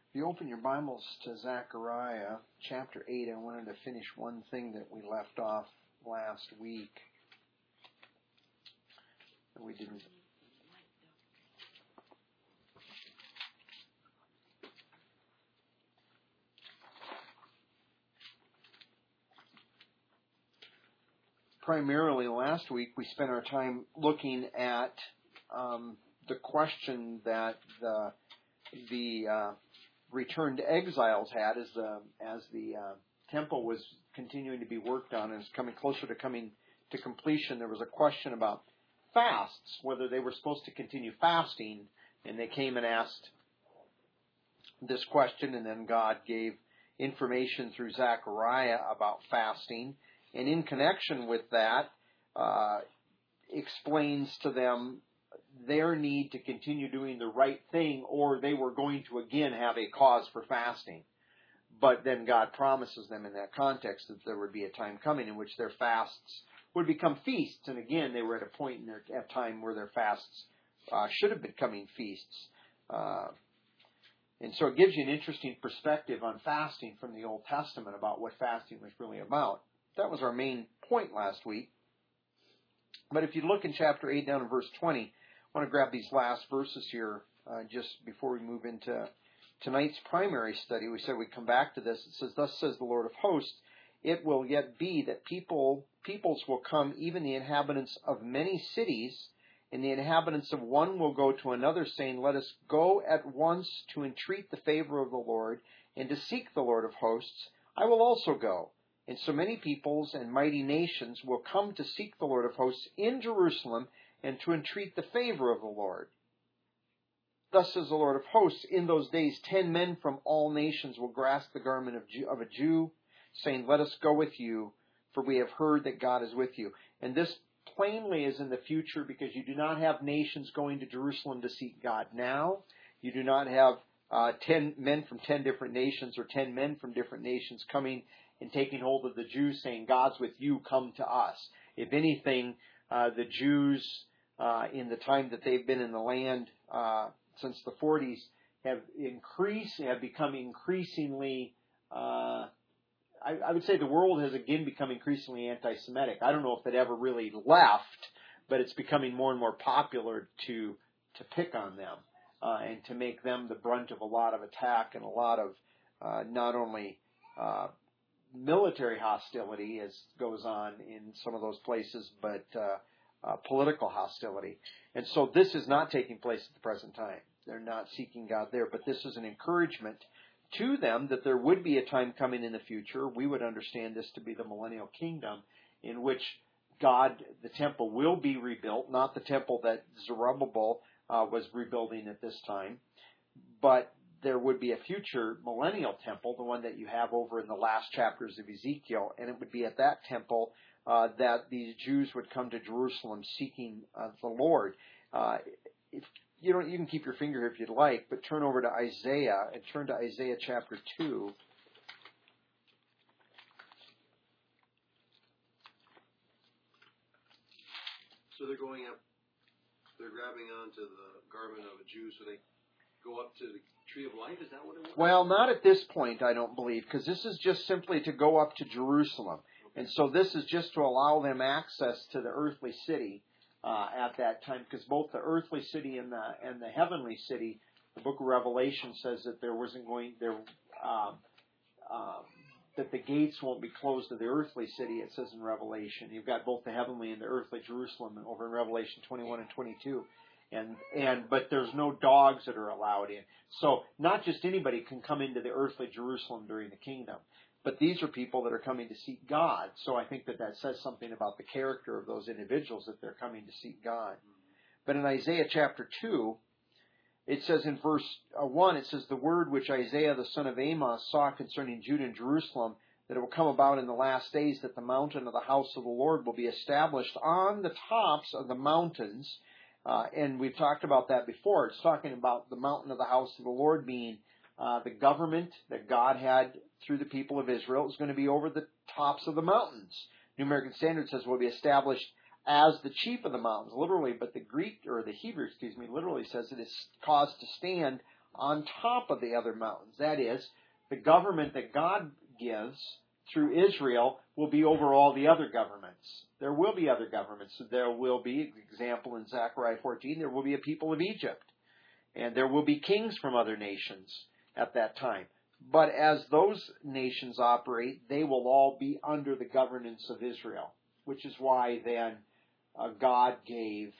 If you open your Bibles to Zechariah chapter 8, I wanted to finish one thing that we left off last week. We didn't. Primarily last week we spent our time looking at the question that the returned exiles had as the temple was continuing to be worked on and is coming closer to coming to completion. There was a question about fasts, whether they were supposed to continue fasting, and they came and asked this question, and then God gave information through Zechariah about fasting, and in connection with that explains to them their need to continue doing the right thing, or they were going to again have a cause for fasting. But then God promises them in that context that there would be a time coming in which their fasts would become feasts. And again, they were at a point in their time where their fasts should have been becoming feasts. And so it gives you an interesting perspective on fasting from the Old Testament about what fasting was really about. That was our main point last week. But if you look in chapter 8 down in verse 20, I want to grab these last verses here just before we move into tonight's primary study. We said we'd come back to this. It says, "Thus says the Lord of hosts, it will yet be that peoples will come, even the inhabitants of many cities, and the inhabitants of one will go to another, saying, Let us go at once to entreat the favor of the Lord, and to seek the Lord of hosts. I will also go. And so many peoples and mighty nations will come to seek the Lord of hosts in Jerusalem, and to entreat the favor of the Lord. Thus says the Lord of hosts, in those days 10 men from all nations will grasp the garment of a Jew, saying, Let us go with you, for we have heard that God is with you." And this plainly is in the future, because you do not have nations going to Jerusalem to seek God now. You do not have 10 men from 10 different nations, or 10 men from different nations coming and taking hold of the Jews, saying, God's with you, come to us. If anything, the Jews, in the time that they've been in the land since the 40s, have become increasingly, I would say the world has again become increasingly anti-Semitic. I don't know if it ever really left, but it's becoming more and more popular to pick on them and to make them the brunt of a lot of attack and a lot of not only military hostility, as goes on in some of those places, but political hostility. And so this is not taking place at the present time. They're not seeking God there, but this is an encouragement to them that there would be a time coming in the future. We would understand this to be the millennial kingdom, in which God, the temple, will be rebuilt, not the temple that Zerubbabel was rebuilding at this time, but there would be a future millennial temple, the one that you have over in the last chapters of Ezekiel, and it would be at that temple that these Jews would come to Jerusalem seeking the Lord. You can keep your finger here if you'd like, but turn over to Isaiah and turn to Isaiah chapter 2. So they're going up, they're grabbing onto the garment of a Jew, so they go up to the tree of life? Is that what it was? Well, not at this point, I don't believe, because this is just simply to go up to Jerusalem. Okay. And so this is just to allow them access to the earthly city at that time, because both the earthly city and the heavenly city, the book of Revelation says that that the gates won't be closed to the earthly city, it says in Revelation. You've got both the heavenly and the earthly Jerusalem over in Revelation 21 and 22. But there's no dogs that are allowed in. So not just anybody can come into the earthly Jerusalem during the kingdom. But these are people that are coming to seek God. So I think that says something about the character of those individuals, that they're coming to seek God. But in Isaiah chapter 2, it says in verse 1, it says, "The word which Isaiah the son of Amos saw concerning Judah and Jerusalem, that it will come about in the last days that the mountain of the house of the Lord will be established on the tops of the mountains." And we've talked about that before. It's talking about the mountain of the house of the Lord being the government that God had through the people of Israel. It was going to be over the tops of the mountains. New American Standard says will be established as the chief of the mountains, literally, but the Greek, or the Hebrew, literally says it is caused to stand on top of the other mountains. That is, the government that God gives through Israel will be over all the other governments. There will be other governments. There will be, example in Zechariah 14, there will be a people of Egypt. And there will be kings from other nations at that time. But as those nations operate, they will all be under the governance of Israel, which is why then God gave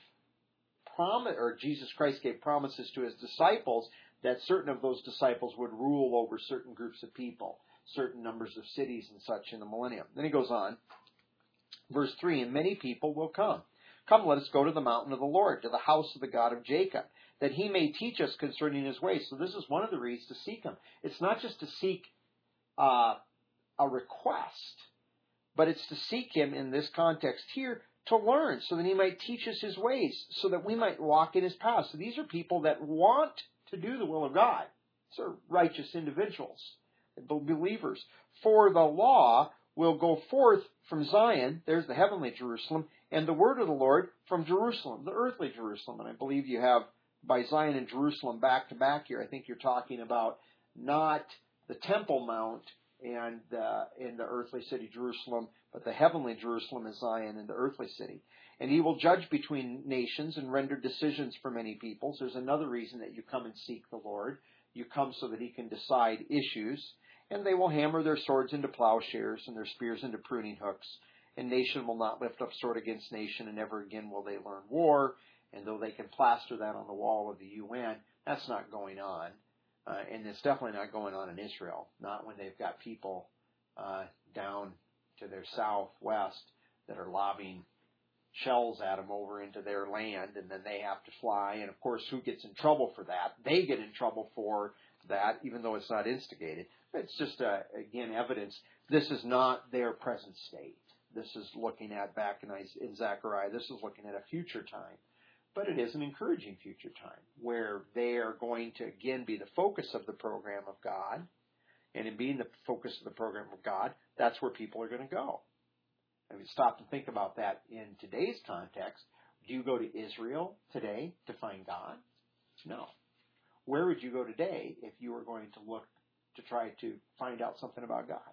Jesus Christ gave promises to his disciples that certain of those disciples would rule over certain groups of people, certain numbers of cities and such in the millennium. Then he goes on, verse 3, and many people will come. Come, let us go to the mountain of the Lord, to the house of the God of Jacob, that he may teach us concerning his ways. So this is one of the reasons to seek him. It's not just to seek a request, but it's to seek him in this context here to learn, so that he might teach us his ways, so that we might walk in his paths. So these are people that want to do the will of God. These are righteous individuals, believers. For the law will go forth from Zion, there's the heavenly Jerusalem, and the word of the Lord from Jerusalem, the earthly Jerusalem. And I believe you have by Zion and Jerusalem back to back here. I think you're talking about not the Temple Mount and in the earthly city Jerusalem, but the heavenly Jerusalem is Zion and the earthly city. And he will judge between nations and render decisions for many peoples. There's another reason that you come and seek the Lord. You come so that he can decide issues. And they will hammer their swords into plowshares and their spears into pruning hooks. And nation will not lift up sword against nation, and never again will they learn war. And though they can plaster that on the wall of the UN, that's not going on. And it's definitely not going on in Israel, not when they've got people down to their southwest that are lobbing shells at them over into their land, and then they have to fly. And, of course, who gets in trouble for that? They get in trouble for that, even though it's not instigated. It's just, again, evidence. This is not their present state. This is looking at, back in Zechariah, this is looking at a future time. But it is an encouraging future time where they are going to, again, be the focus of the program of God. And in being the focus of the program of God, that's where people are going to go. I mean, stop and think about that in today's context. Do you go to Israel today to find God? No. Where would you go today if you were going to look to try to find out something about God?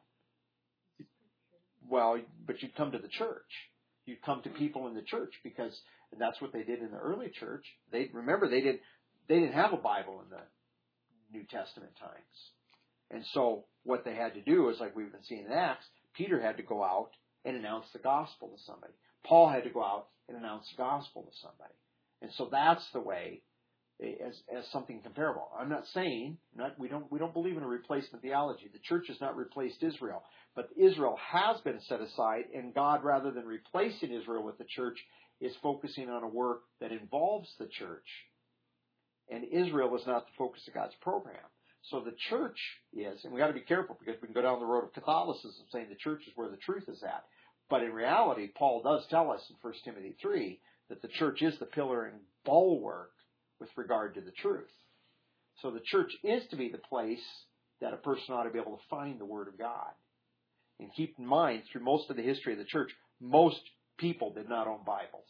Well, but you'd come to the church. You'd come to people in the church, because that's what they did in the early church. They didn't have a Bible in the New Testament times. And so what they had to do is, like we've been seeing in Acts, Peter had to go out and announce the gospel to somebody. Paul had to go out and announce the gospel to somebody. And so that's the way, as something comparable. I'm not saying, we don't believe in a replacement theology. The church has not replaced Israel. But Israel has been set aside, and God, rather than replacing Israel with the church, is focusing on a work that involves the church. And Israel is not the focus of God's program. So the church is, and we've got to be careful, because we can go down the road of Catholicism saying the church is where the truth is at. But in reality, Paul does tell us in 1 Timothy 3 that the church is the pillar and bulwark with regard to the truth. So the church is to be the place that a person ought to be able to find the Word of God. And keep in mind, through most of the history of the church, most people did not own Bibles.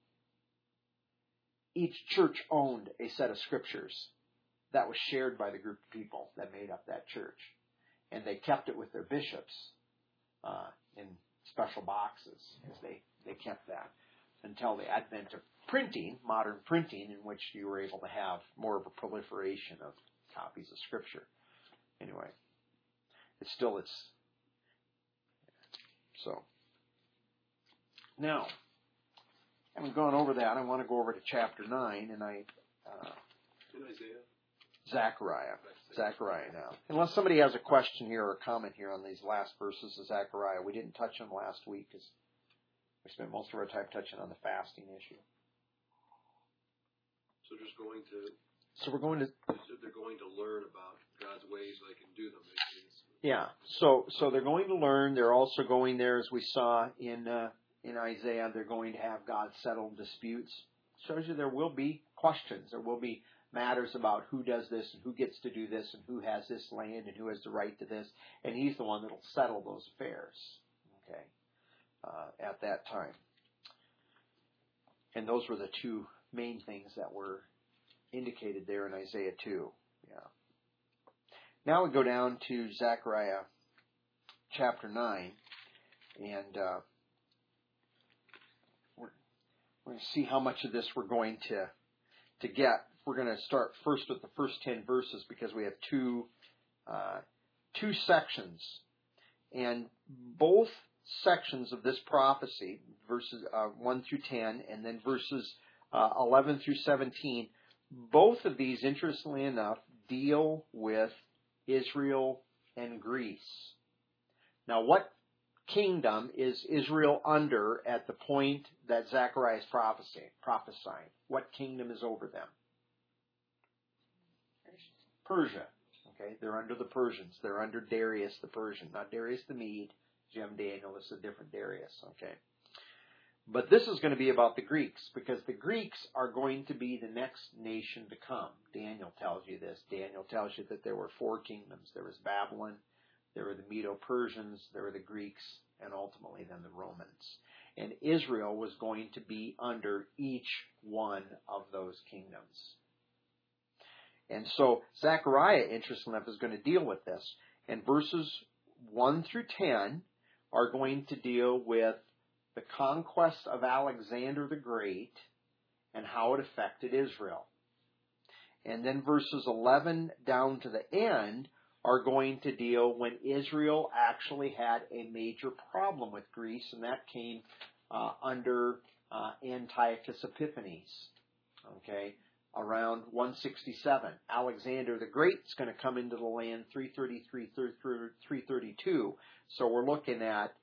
Each church owned a set of scriptures that was shared by the group of people that made up that church. And they kept it with their bishops in special boxes, as they kept that until the advent of printing, modern printing, in which you were able to have more of a proliferation of copies of Scripture. Anyway, so. Now, having gone over that, I want to go over to chapter 9, and in Isaiah? Zechariah now. Unless somebody has a question here or a comment here on these last verses of Zechariah. We didn't touch them last week, because we spent most of our time touching on the fasting issue. So just going to... So we're going to... They're going to learn about God's ways so they can do them. Yeah. So they're going to learn. They're also going there, as we saw in Isaiah, they're going to have God settle disputes. Shows you there will be questions. There will be matters about who does this and who gets to do this and who has this land and who has the right to this. And he's the one that will settle those affairs, at that time. And those were the two main things that were indicated there in Isaiah 2. Yeah. Now we go down to Zechariah chapter 9, and we're going to see how much of this we're going to get. We're going to start first with the first 10 verses because we have two sections, and both sections of this prophecy, verses 1 through 10, and then verses 11 through 17, both of these, interestingly enough, deal with Israel and Greece. Now, what kingdom is Israel under at the point that Zechariah is prophesying? What kingdom is over them? Persia. Okay, they're under the Persians. They're under Darius the Persian, not Darius the Mede. Jim Daniel, this is a different Darius. Okay, but this is going to be about the Greeks, because the Greeks are going to be the next nation to come. Daniel tells you this. Daniel tells you that there were 4 kingdoms. There was Babylon, there were the Medo-Persians, there were the Greeks, and ultimately then the Romans. And Israel was going to be under each one of those kingdoms. And so Zechariah, interestingly enough, is going to deal with this. And verses 1 through 10 are going to deal with the conquest of Alexander the Great and how it affected Israel. And then verses 11 down to the end are going to deal when Israel actually had a major problem with Greece, and that came under Antiochus Epiphanes, okay, around 167. Alexander the Great is going to come into the land 333 through 332, so we're looking at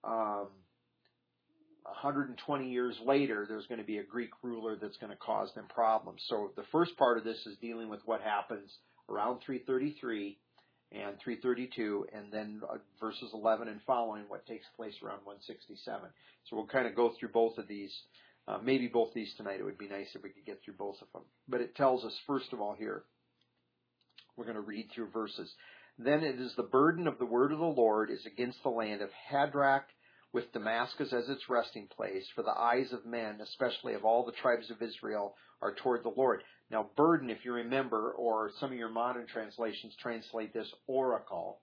120 years later, there's going to be a Greek ruler that's going to cause them problems. So the first part of this is dealing with what happens around 333 and 332, and then verses 11 and following, what takes place around 167. So we'll kind of go through both of these, maybe both of these tonight. It would be nice if we could get through both of them. But it tells us, first of all here, we're going to read through verses. Then it is the burden of the word of the Lord is against the land of Hadrach, with Damascus as its resting place, for the eyes of men, especially of all the tribes of Israel, are toward the Lord. Now, burden, if you remember, or some of your modern translations translate this oracle.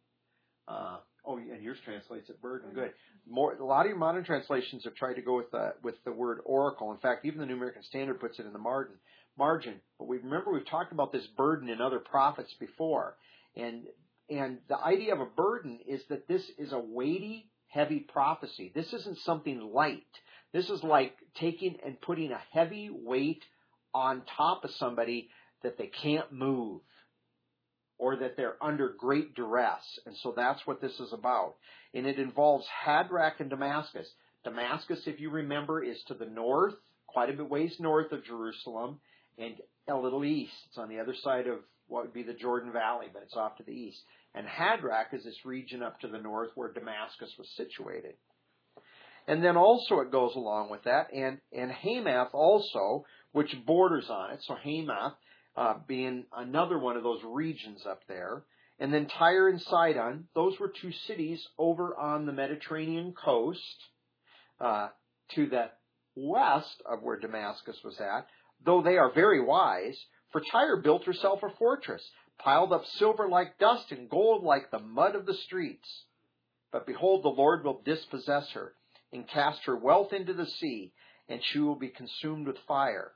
And yours translates it burden. Good. A lot of your modern translations have tried to go with the word oracle. In fact, even the New American Standard puts it in the margin. But remember we've talked about this burden in other prophets before, and the idea of a burden is that this is a weighty, heavy prophecy. This isn't something light. This is like taking and putting a heavy weight on top of somebody that they can't move, or that they're under great duress. And so that's what this is about. And it involves Hadrach and Damascus. Damascus, if you remember, is to the north, quite a bit ways north of Jerusalem, and a little east. It's on the other side of what would be the Jordan Valley, but it's off to the east. And Hadrach is this region up to the north where Damascus was situated. And then also it goes along with that, and Hamath also, which borders on it. So Hamath being another one of those regions up there. And then Tyre and Sidon, those were 2 cities over on the Mediterranean coast to the west of where Damascus was at, though they are very wise. For Tyre built herself a fortress, piled up silver like dust and gold like the mud of the streets. But behold, the Lord will dispossess her and cast her wealth into the sea, and she will be consumed with fire.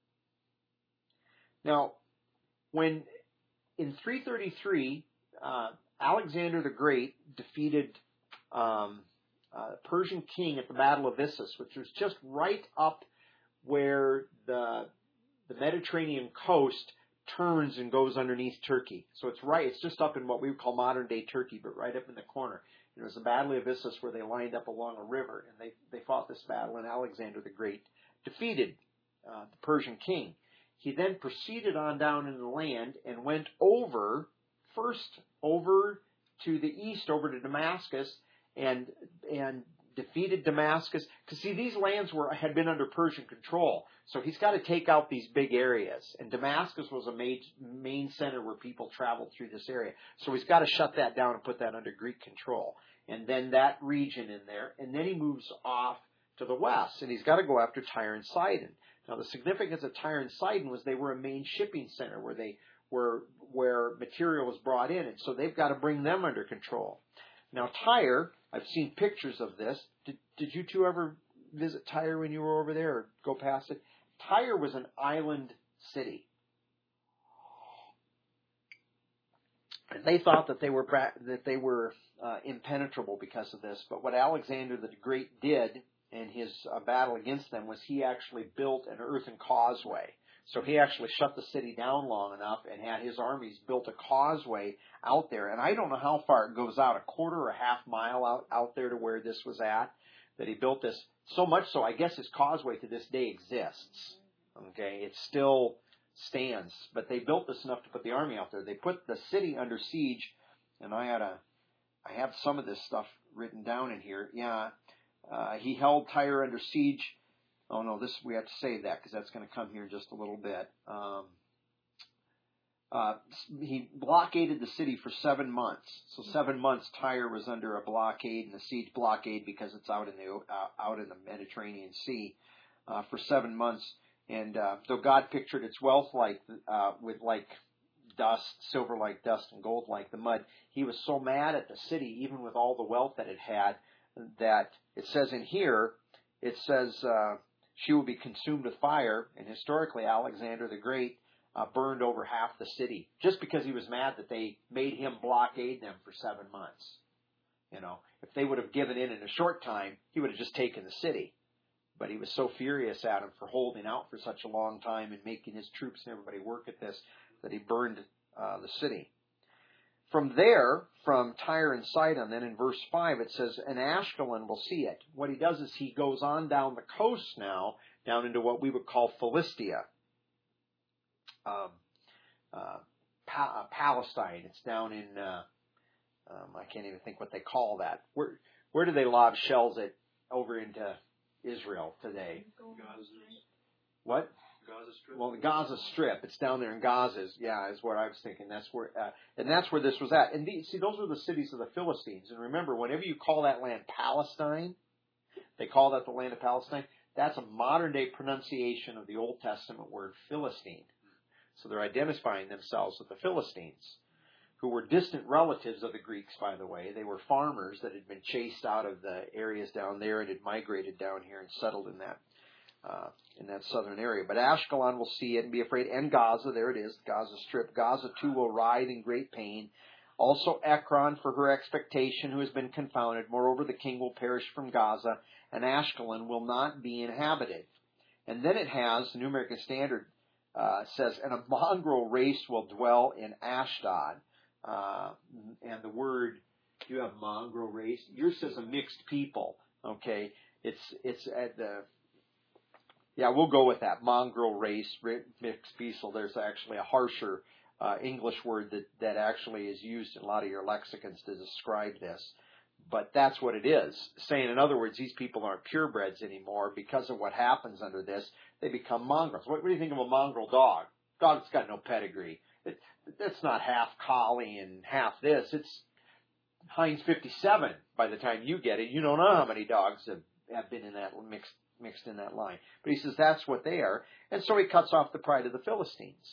Now, when in 333, Alexander the Great defeated the Persian king at the Battle of Issus, which was just right up where the Mediterranean coast turns and goes underneath Turkey. So it's just up in what we would call modern day Turkey, but right up in the corner. It was the Battle of Issus where they lined up along a river, and they fought this battle, and Alexander the Great defeated the Persian king. He then proceeded on down into the land and went first over to the east, over to Damascus, and defeated Damascus. Because see, these lands had been under Persian control, so he's got to take out these big areas. And Damascus was a main center where people traveled through this area, so he's got to shut that down and put that under Greek control. And then that region in there, and then he moves off to the west, and he's got to go after Tyre and Sidon. Now, the significance of Tyre and Sidon was they were a main shipping center where where material is brought in, and so they've got to bring them under control. Now Tyre, I've seen pictures of this. Did you two ever visit Tyre when you were over there, or go past it? Tyre was an island city, and they thought that they were impenetrable because of this. But what Alexander the Great did in his battle against them was he actually built an earthen causeway. So he actually shut the city down long enough and had his armies built a causeway out there. And I don't know how far it goes out, a quarter or a half mile out there to where this was at, that he built this. So much so, I guess his causeway to this day exists. Okay, it still stands. But they built this enough to put the army out there. They put the city under siege, and I have some of this stuff written down in here. Yeah, he held Tyre under siege. Oh no, we have to save that because that's going to come here in just a little bit. He blockaded the city for 7 months. So 7 months Tyre was under a blockade, and a siege blockade because it's out in the Mediterranean Sea for 7 months. And though God pictured its wealth with dust, silver like dust, and gold like the mud, he was so mad at the city, even with all the wealth that it had, that it says in here, it says she will be consumed with fire. And historically, Alexander the Great burned over half the city just because he was mad that they made him blockade them for 7 months. You know, if they would have given in a short time, he would have just taken the city. But he was so furious at him for holding out for such a long time and making his troops and everybody work at this, that he burned the city. From there, from Tyre and Sidon, then in verse 5, it says, and Ashkelon will see it. What he does is he goes on down the coast now, down into what we would call Philistia. Palestine. It's down in, I can't even think what they call that. Where do they lob shells over into Israel today? Gaza. What? Gaza Strip. Well, the Gaza Strip. It's down there in Gaza. Is what I was thinking. That's where, and that's where this was at. And those were the cities of the Philistines. And remember, whenever you call that land Palestine, they call that the land of Palestine. That's a modern day pronunciation of the Old Testament word Philistine. So they're identifying themselves with the Philistines, who were distant relatives of the Greeks, by the way. They were farmers that had been chased out of the areas down there and had migrated down here and settled in that southern area. But Ashkelon will see it and be afraid. And Gaza, there it is, Gaza Strip. Gaza too will writhe in great pain. Also Ekron for her expectation, who has been confounded. Moreover, the king will perish from Gaza, and Ashkelon will not be inhabited. And then it has, the New American Standard says, and a mongrel race will dwell in Ashdod. And the word, you have mongrel race. Yours says a mixed people. Okay, it's at the. Yeah, we'll go with that. Mongrel race, mixed people. There's actually a harsher English word that actually is used in a lot of your lexicons to describe this. But that's what it is. Saying, in other words, these people aren't purebreds anymore because of what happens under this. They become mongrels. What do you think of a mongrel dog? Dog that's got no pedigree. That's not half collie and half this. It's Heinz 57 by the time you get it. You don't know how many dogs have been in that mixed in that line. But he says that's what they are. And so he cuts off the pride of the Philistines.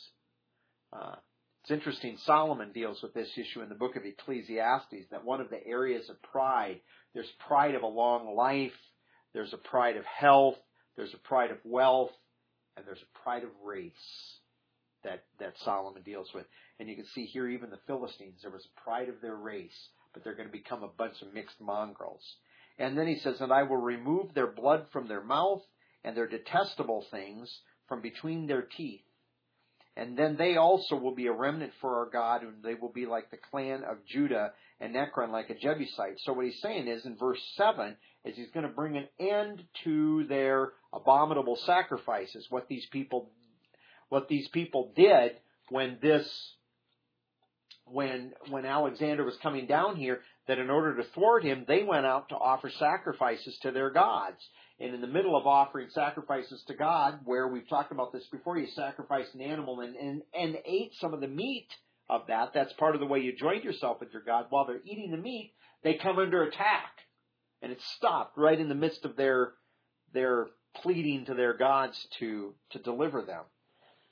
It's interesting, Solomon deals with this issue in the book of Ecclesiastes, that one of the areas of pride, there's pride of a long life, there's a pride of health, there's a pride of wealth, and there's a pride of race that Solomon deals with. And you can see here even the Philistines, there was a pride of their race, but they're going to become a bunch of mixed mongrels. And then he says, and I will remove their blood from their mouth and their detestable things from between their teeth. And then they also will be a remnant for our God, and they will be like the clan of Judah, and Ekron like a Jebusite. So what he's saying is, in verse 7, is he's going to bring an end to their abominable sacrifices, what these people did when Alexander was coming down here, that in order to thwart him, they went out to offer sacrifices to their gods. And in the middle of offering sacrifices to God, where we've talked about this before, you sacrificed an animal and ate some of the meat of that. That's part of the way you joined yourself with your God. While they're eating the meat, they come under attack. And it's stopped right in the midst of their pleading to their gods to deliver them.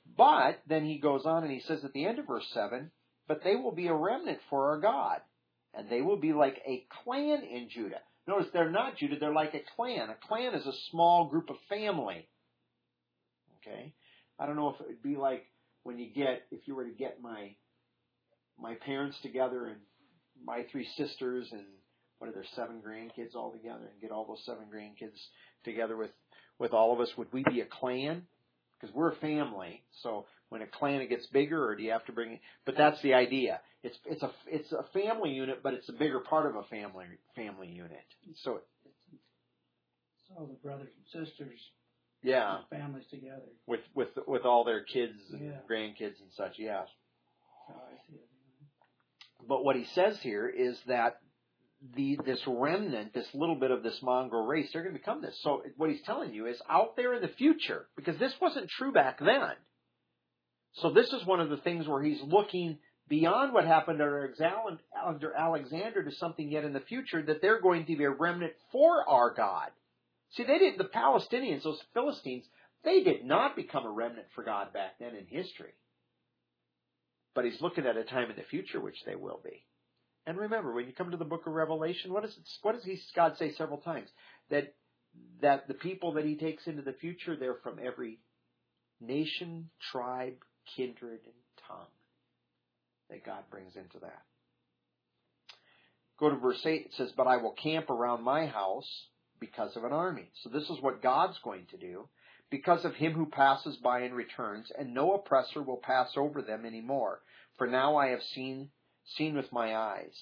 But then he goes on and he says at the end of verse 7, but they will be a remnant for our God, and they will be like a clan in Judah. Notice they're not Judah, they're like a clan. A clan is a small group of family. Okay? I don't know if it would be like if you were to get my parents together and my 3 sisters and what are there, 7 grandkids all together, and get all those 7 grandkids together with all of us. Would we be a clan? Because we're a family. So when a clan gets bigger, or do you have to bring it? But that's the idea. It's a family unit, but it's a bigger part of a family unit. So it's all the brothers and sisters. Yeah. Families together. With all their kids and grandkids and such. Yeah. Oh, I see it. But what he says here is that this remnant, this little bit of this mongrel race, they're going to become this. So what he's telling you is out there in the future, because this wasn't true back then. So this is one of the things where he's looking beyond what happened under Alexander to something yet in the future, that they're going to be a remnant for our God. See, the Palestinians, those Philistines, they did not become a remnant for God back then in history. But he's looking at a time in the future which they will be. And remember, when you come to the book of Revelation, what does God say several times? That the people that he takes into the future, they're from every nation, tribe, kindred, and tongue that God brings into that. Go to verse 8. It says, but I will camp around my house because of an army. So this is what God's going to do. Because of him who passes by and returns, and no oppressor will pass over them anymore. For now I have seen with my eyes.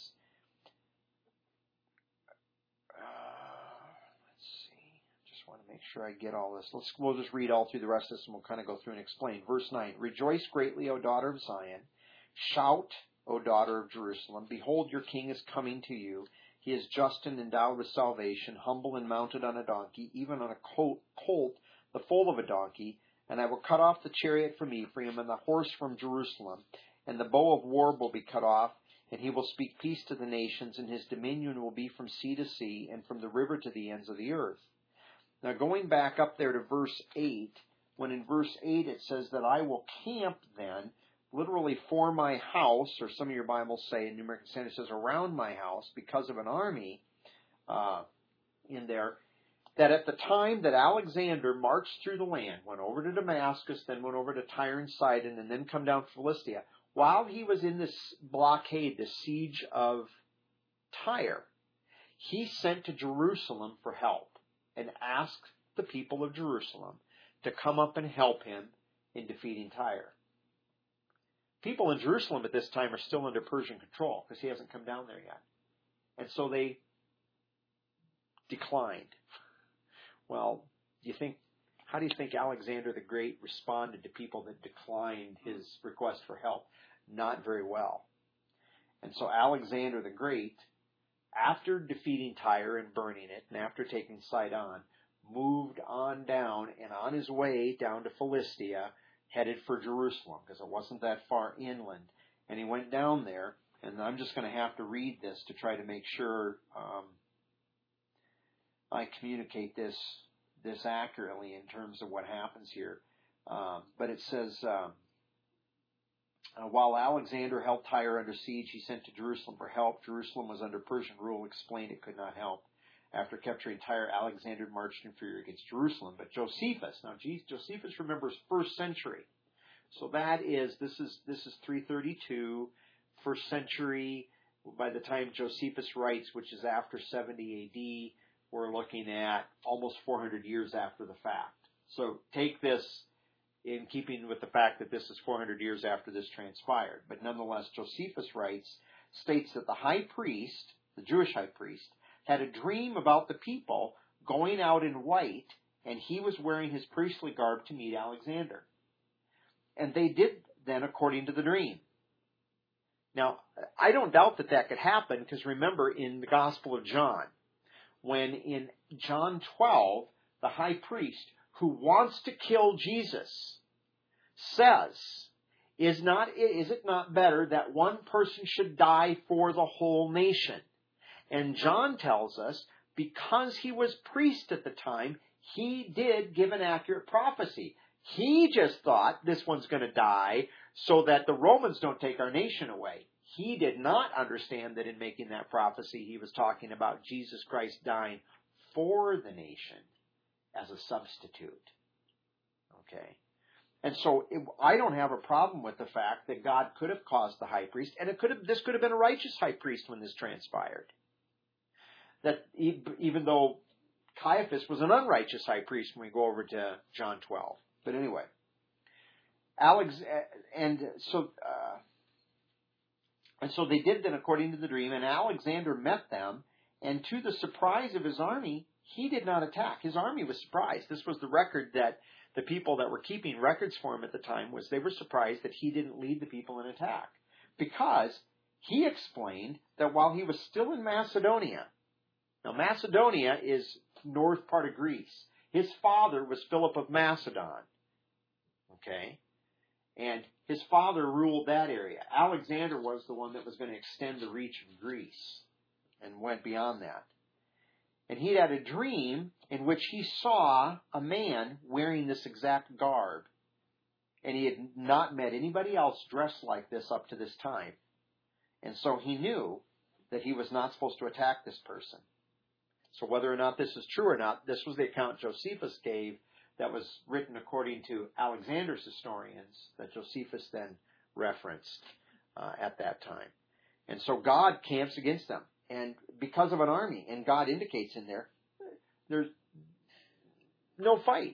Let's see. Just want to make sure I get all this. We'll just read all through the rest of this, and we'll kind of go through and explain. Verse 9. Rejoice greatly, O daughter of Zion. Shout, O daughter of Jerusalem. Behold, your king is coming to you. He is just and endowed with salvation, humble and mounted on a donkey, even on a colt, the foal of a donkey. And I will cut off the chariot from Ephraim and the horse from Jerusalem. And the bow of war will be cut off, and he will speak peace to the nations, and his dominion will be from sea to sea, and from the river to the ends of the earth. Now going back up there to verse 8, when in verse 8 it says that I will camp then, literally for my house, or some of your Bibles say, in New American Standard says around my house, because of an army in there, that at the time that Alexander marched through the land, went over to Damascus, then went over to Tyre and Sidon, and then come down to Philistia, while he was in this blockade, the siege of Tyre, he sent to Jerusalem for help and asked the people of Jerusalem to come up and help him in defeating Tyre. People in Jerusalem at this time are still under Persian control because he hasn't come down there yet. And so they declined. Well, how do you think Alexander the Great responded to people that declined his request for help? Not very well. And so Alexander the Great, after defeating Tyre and burning it, and after taking Sidon, moved on down, and on his way down to Philistia, headed for Jerusalem, because it wasn't that far inland. And he went down there, and I'm just going to have to read this to try to make sure I communicate this accurately in terms of what happens here. But it says, while Alexander held Tyre under siege, he sent to Jerusalem for help. Jerusalem was under Persian rule, explained it could not help. After capturing Tyre, Alexander marched in fury against Jerusalem. But Josephus, Josephus remembers 1st century. So this is 332, 1st century. By the time Josephus writes, which is after 70 AD, we're looking at almost 400 years after the fact. So take this in keeping with the fact that this is 400 years after this transpired. But nonetheless, Josephus states that the high priest, the Jewish high priest, had a dream about the people going out in white, and he was wearing his priestly garb to meet Alexander. And they did then according to the dream. Now, I don't doubt that could happen, because remember in the Gospel of John, when in John 12, the high priest who wants to kill Jesus says, is it not better that one person should die for the whole nation? And John tells us, because he was priest at the time, he did give an accurate prophecy. He just thought this one's going to die so that the Romans don't take our nation away. He did not understand that in making that prophecy, he was talking about Jesus Christ dying for the nation as a substitute. Okay? And so I don't have a problem with the fact that God could have caused the high priest, and this could have been a righteous high priest when this transpired. That even though Caiaphas was an unrighteous high priest when we go over to John 12. But anyway, and so they did then according to the dream, and Alexander met them, and to the surprise of his army, he did not attack. His army was surprised. This was the record that the people that were keeping records for him at the time was they were surprised that he didn't lead the people in attack. Because he explained that while he was still in Macedonia, now Macedonia is north part of Greece. His father was Philip of Macedon. Okay? And his father ruled that area. Alexander was the one that was going to extend the reach of Greece and went beyond that. And he had a dream in which he saw a man wearing this exact garb. And he had not met anybody else dressed like this up to this time. And so he knew that he was not supposed to attack this person. So whether or not this is true or not, this was the account Josephus gave that was written according to Alexander's historians that Josephus then referenced at that time. And so God camps against them. And because of an army, and God indicates in there, there's no fight.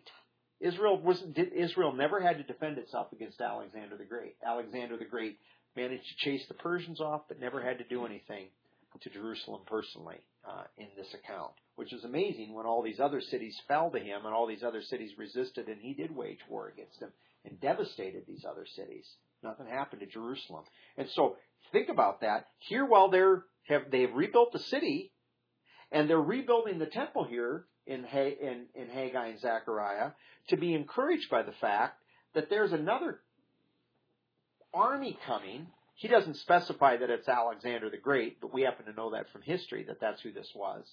Israel never had to defend itself against Alexander the Great. Alexander the Great managed to chase the Persians off, but never had to do anything to Jerusalem personally in this account, which is amazing when all these other cities fell to him and all these other cities resisted, and he did wage war against them and devastated these other cities. Nothing happened to Jerusalem. And so think about that. Here, while they've rebuilt the city, and they're rebuilding the temple here in Haggai and Zechariah, to be encouraged by the fact that there's another army coming. He doesn't specify that it's Alexander the Great, but we happen to know that from history, that that's who this was.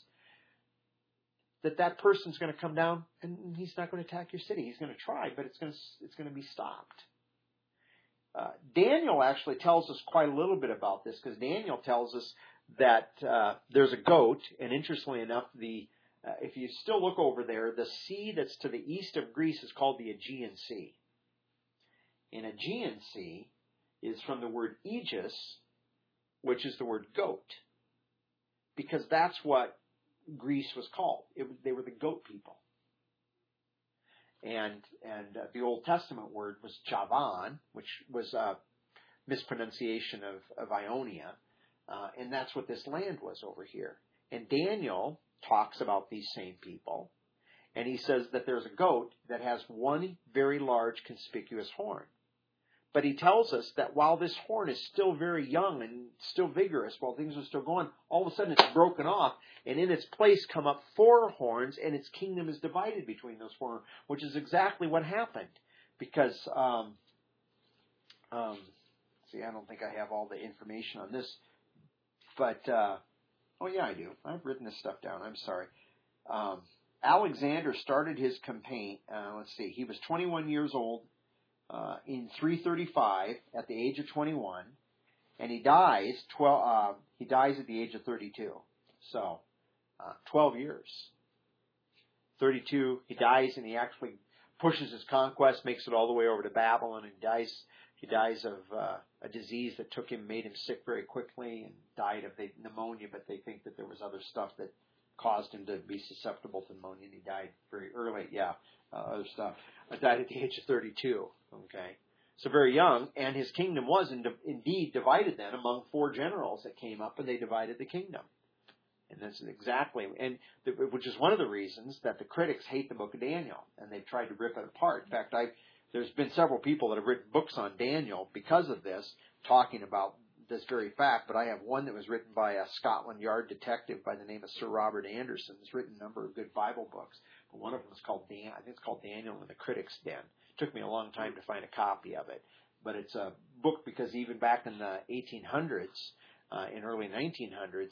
That person's going to come down, and he's not going to attack your city. He's going to try, but it's going to be stopped. Daniel actually tells us quite a little bit about this, because Daniel tells us that there's a goat, and interestingly enough, if you still look over there, the sea that's to the east of Greece is called the Aegean Sea. And Aegean Sea is from the word Aegis, which is the word goat, because that's what Greece was called. They were the goat people. And the Old Testament word was Javan, which was a mispronunciation of Ionia, and that's what this land was over here. And Daniel talks about these same people, and he says that there's a goat that has one very large conspicuous horn. But he tells us that while this horn is still very young and still vigorous, while things are still going, all of a sudden it's broken off, and in its place come up 4 horns, and its kingdom is divided between those 4, which is exactly what happened. Because, I don't think I have all the information on this, but, oh yeah, I do. I've written this stuff down. I'm sorry. Alexander started his campaign, he was 21 years old, in 335 at the age of 21, and he dies at the age of 32. So 12 years. 32, he dies, and he actually pushes his conquest, makes it all the way over to Babylon, and he dies of a disease that made him sick very quickly, and died of pneumonia, but they think that there was other stuff that caused him to be susceptible to pneumonia, and he died very early. Other stuff. Died at the age of 32. Okay, so very young, and his kingdom was indeed divided then among 4 generals that came up, and they divided the kingdom. And that's exactly, which is one of the reasons that the critics hate the book of Daniel, and they've tried to rip it apart. In fact, there's been several people that have written books on Daniel because of this, talking about this very fact, but I have one that was written by a Scotland Yard detective by the name of Sir Robert Anderson. He's written a number of good Bible books, but one of them is called Daniel and the Critics' Den. It took me a long time to find a copy of it, but it's a book because even back in the 1800s, in early 1900s,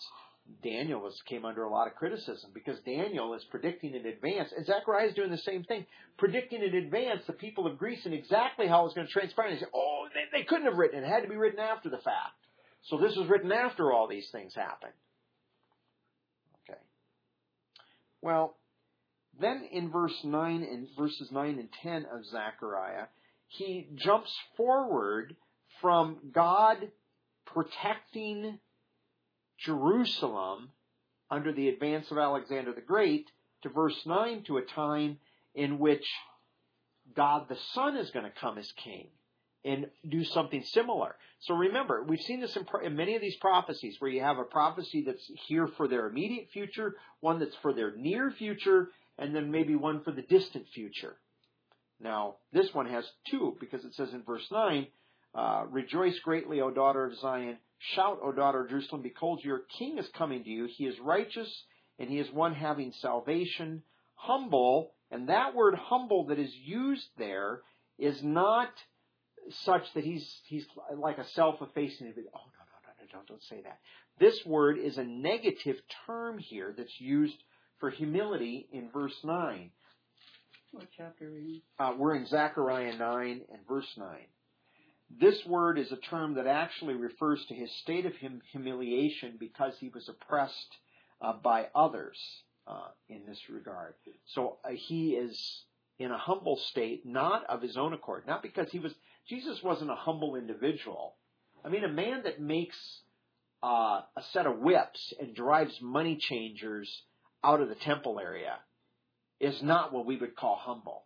Daniel came under a lot of criticism because Daniel is predicting in advance, and Zechariah is doing the same thing, predicting in advance the people of Greece and exactly how it's going to transpire. And they say, oh, they couldn't have written it. It had to be written after the fact. So this was written after all these things happened. Okay. Well, then in verses 9 and 10 of Zechariah, he jumps forward from God protecting Jerusalem under the advance of Alexander the Great to verse 9 to a time in which God the Son is going to come as king and do something similar. So remember, we've seen this in many of these prophecies where you have a prophecy that's here for their immediate future, one that's for their near future, and then maybe one for the distant future. Now, this one has two because it says in verse 9, rejoice greatly, O daughter of Zion. Shout, O daughter of Jerusalem, behold, your king is coming to you. He is righteous, and he is one having salvation, humble. And that word humble that is used there is not such that he's like a self-effacing individual. Oh, no, don't say that. This word is a negative term here that's used for humility in verse 9. What chapter are you? We're in Zechariah 9 and verse 9. This word is a term that actually refers to his state of humiliation because he was oppressed by others in this regard. So he is in a humble state, not of his own accord, not because Jesus wasn't a humble individual. I mean, a man that makes a set of whips and drives money changers out of the temple area is not what we would call humble.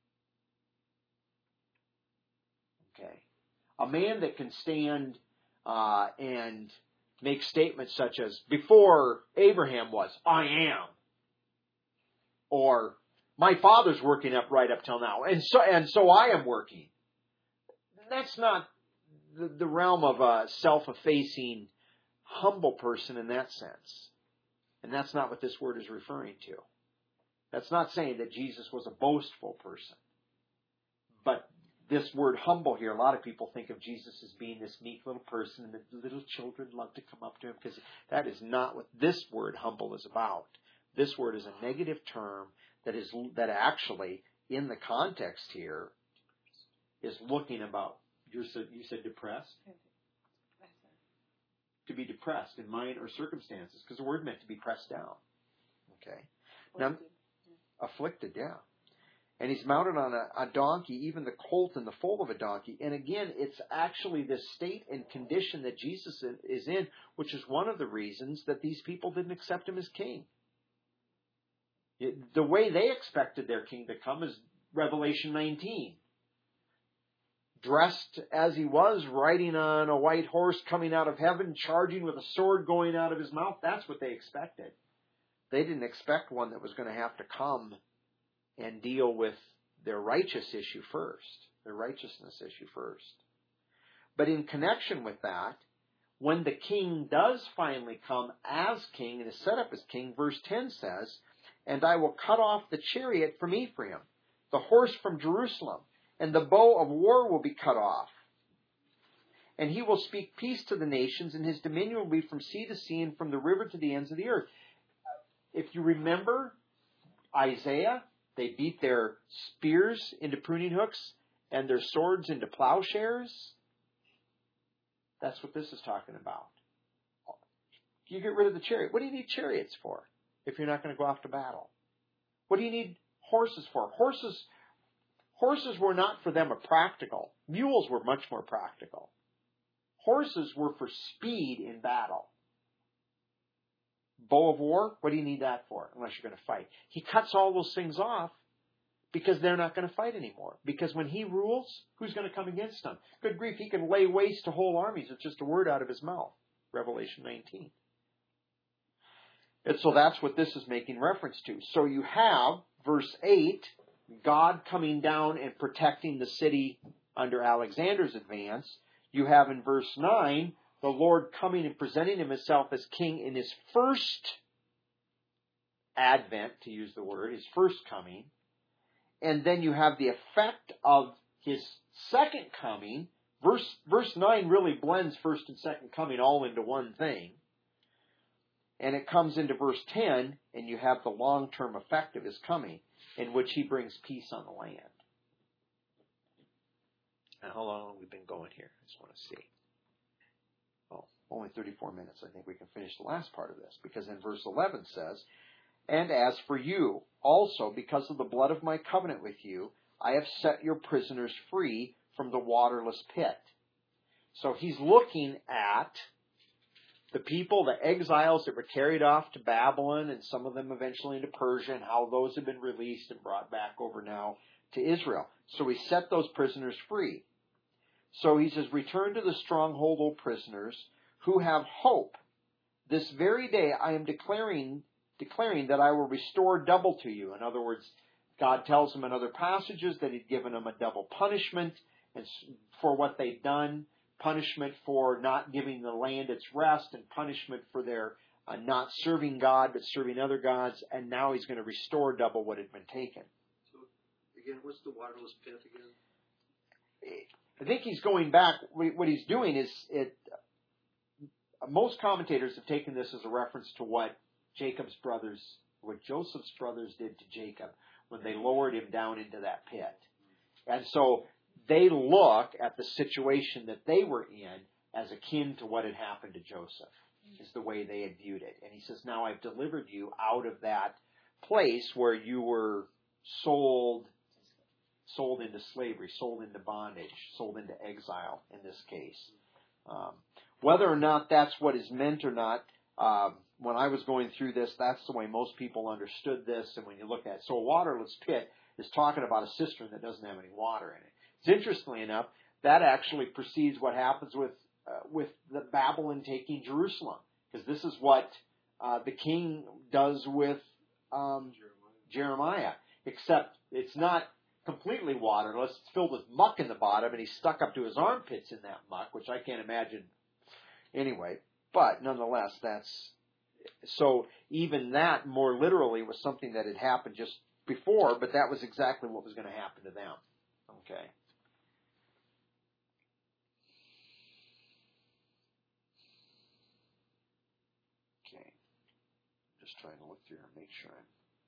Okay. A man that can stand and make statements such as, before Abraham was, I am. Or, my father's working right up till now, and so I am working. That's not the realm of a self-effacing, humble person in that sense. And that's not what this word is referring to. That's not saying that Jesus was a boastful person. But this word humble here, a lot of people think of Jesus as being this meek little person and the little children love to come up to him, because that is not what this word humble is about. This word is a negative term that actually, in the context here, is looking about, you said depressed? To be depressed in mind or circumstances, because the word meant to be pressed down. Okay. Now, afflicted, yeah. And he's mounted on a donkey, even the colt and the foal of a donkey. And again, it's actually the state and condition that Jesus is in, which is one of the reasons that these people didn't accept him as king. The way they expected their king to come is Revelation 19. Dressed as he was, riding on a white horse, coming out of heaven, charging with a sword going out of his mouth. That's what they expected. They didn't expect one that was going to have to come and deal with their righteousness issue first. But in connection with that, when the king does finally come as king and is set up as king, verse 10 says, and I will cut off the chariot from Ephraim, the horse from Jerusalem, and the bow of war will be cut off. And he will speak peace to the nations, and his dominion will be from sea to sea and from the river to the ends of the earth. If you remember Isaiah, they beat their spears into pruning hooks and their swords into plowshares. That's what this is talking about. You get rid of the chariot. What do you need chariots for if you're not going to go off to battle? What do you need horses for? Horses were not for them a practical. Mules were much more practical. Horses were for speed in battle. Bow of war, what do you need that for unless you're going to fight? He cuts all those things off because they're not going to fight anymore. Because when he rules, who's going to come against him? Good grief, he can lay waste to whole armies with just a word out of his mouth. Revelation 19. And so that's what this is making reference to. So you have, verse 8, God coming down and protecting the city under Alexander's advance. You have in verse 9, the Lord coming and presenting himself as king in his first advent, to use the word, his first coming. And then you have the effect of his second coming. Verse 9 really blends first and second coming all into one thing. And it comes into verse 10, and you have the long-term effect of his coming, in which he brings peace on the land. Now, how long have we been going here? I just want to see. Oh, only 34 minutes. I think we can finish the last part of this, because then verse 11 says, "And as for you, also, because of the blood of my covenant with you, I have set your prisoners free from the waterless pit." So he's looking at the people, the exiles that were carried off to Babylon, and some of them eventually into Persia, and how those have been released and brought back over now to Israel. So he set those prisoners free. So he says, "Return to the stronghold, O prisoners, who have hope. This very day I am declaring that I will restore double to you." In other words, God tells them in other passages that he'd given them a double punishment for what they'd done. Punishment for not giving the land its rest, and punishment for their not serving God but serving other gods, and now he's going to restore double what had been taken. So, again, what's the waterless pit again? I think he's going back. What he's doing is, most commentators have taken this as a reference to what Joseph's brothers did to Jacob when they lowered him down into that pit. And so they look at the situation that they were in as akin to what had happened to Joseph, is the way they had viewed it. And he says, now I've delivered you out of that place where you were sold into slavery, sold into bondage, sold into exile in this case. Whether or not that's what is meant or not, when I was going through this, that's the way most people understood this. And when you look at it, so a waterless pit is talking about a cistern that doesn't have any water in it. It's interestingly enough, that actually precedes what happens with the Babylon taking Jerusalem, because this is what the king does with Jeremiah, except it's not completely waterless. It's filled with muck in the bottom, and he's stuck up to his armpits in that muck, which I can't imagine anyway. But nonetheless, so even that more literally was something that had happened just before, but that was exactly what was going to happen to them. Okay. Okay. Just trying to look through and make sure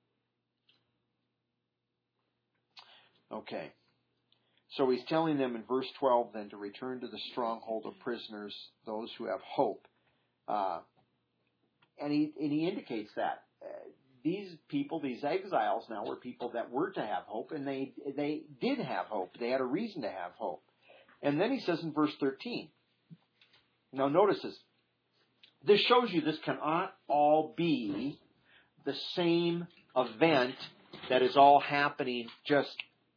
Okay. So he's telling them in verse 12 then to return to the stronghold of prisoners, those who have hope. And he indicates that. These people, these exiles now, were people that were to have hope, and they did have hope. They had a reason to have hope. And then he says in verse 13, now notice this. This shows you this cannot all be the same event that is all happening just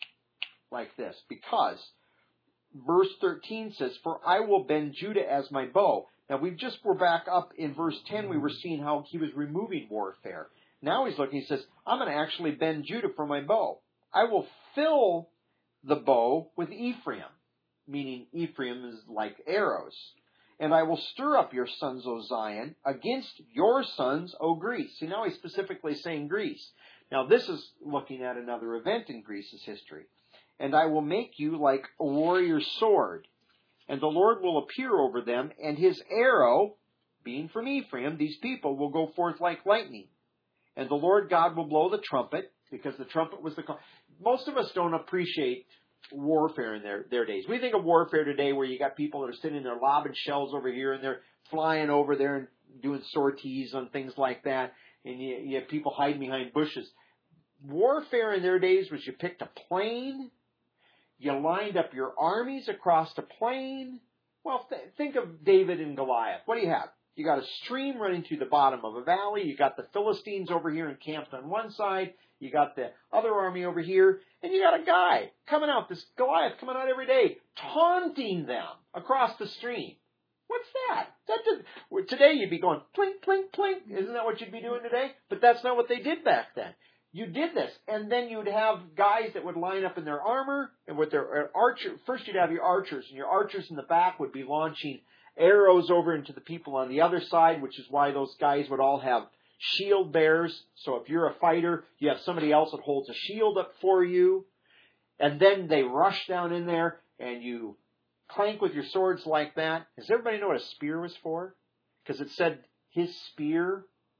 like this. Because verse 13 says, "For I will bend Judah as my bow." Now we're back up in verse 10, we were seeing how he was removing warfare. Now he's looking, he says, I'm going to actually bend Judah for my bow. I will fill the bow with Ephraim, meaning Ephraim is like arrows. And I will stir up your sons, O Zion, against your sons, O Greece. See, now he's specifically saying Greece. Now this is looking at another event in Greece's history. And I will make you like a warrior's sword. And the Lord will appear over them, and his arrow, being from Ephraim, these people will go forth like lightning. And the Lord God will blow the trumpet, because the trumpet was the... Most of us don't appreciate warfare in their days. We think of warfare today where you got people that are sitting there lobbing shells over here, and they're flying over there and doing sorties on things like that, and you have people hiding behind bushes. Warfare in their days was you picked a plain, you lined up your armies across the plain. Well, think of David and Goliath. What do you have? You got a stream running through the bottom of a valley. You got the Philistines over here encamped on one side. You got the other army over here. And you got a guy coming out, this Goliath coming out every day, taunting them across the stream. What's that? Today you'd be going, plink, plink, plink. Isn't that what you'd be doing today? But that's not what they did back then. You did this, and then you'd have guys that would line up in their armor, and with their archer. First you'd have your archers, and your archers in the back would be launching arrows over into the people on the other side, which is why those guys would all have shield bearers. So if you're a fighter, you have somebody else that holds a shield up for you. And then they rush down in there, and you clank with your swords like that. Does everybody know what a spear was for? Because it said his spear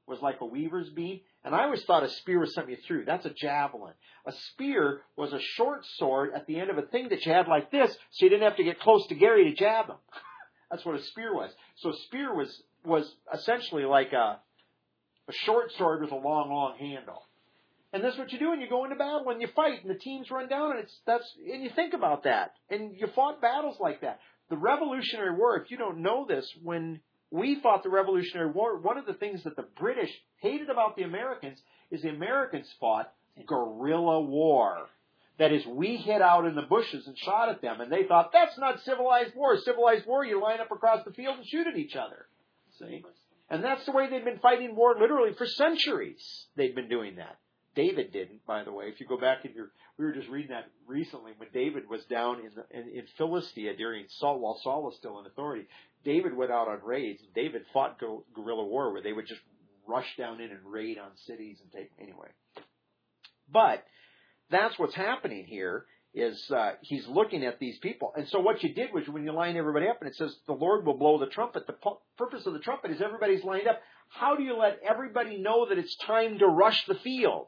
was like a weaver's beam. And I always thought a spear was something you threw. That's a javelin. A spear was a short sword at the end of a thing that you had like this, so you didn't have to get close to Gary to jab him. That's what a spear was. So a spear was essentially like a short sword with a long, long handle. And that's what you do when you go into battle and you fight and the teams run down and you think about that. And you fought battles like that. The Revolutionary War, if you don't know this, when we fought the Revolutionary War, one of the things that the British hated about the Americans is the Americans fought guerrilla war. That is, we hid out in the bushes and shot at them, and they thought, that's not civilized war. Civilized war, you line up across the field and shoot at each other. See? And that's the way they've been fighting war literally for centuries. They've been doing that. David didn't, by the way. If you go back we were just reading that recently when David was down in Philistia while Saul was still in authority. David went out on raids, and David fought guerrilla war where they would just rush down in and raid on cities and take anyway. But that's what's happening here is he's looking at these people. And so what you did was when you line everybody up and it says the Lord will blow the trumpet, the purpose of the trumpet is everybody's lined up. How do you let everybody know that it's time to rush the field?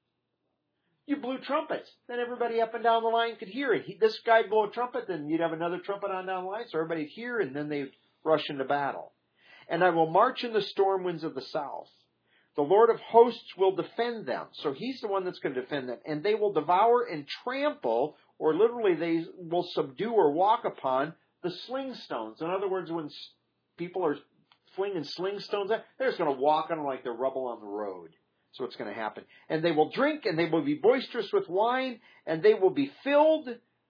You blew trumpets. Then everybody up and down the line could hear it. This guy blew a trumpet, then you'd have another trumpet on down the line, so everybody'd hear, and then they'd rush into battle. And I will march in the storm winds of the south. The Lord of hosts will defend them. So he's the one that's going to defend them. And they will devour and trample, or literally they will subdue or walk upon the sling stones. In other words, when people are flinging sling stones, they're just going to walk on them like they're rubble on the road. So it's going to happen. And they will drink, and they will be boisterous with wine, and they will be filled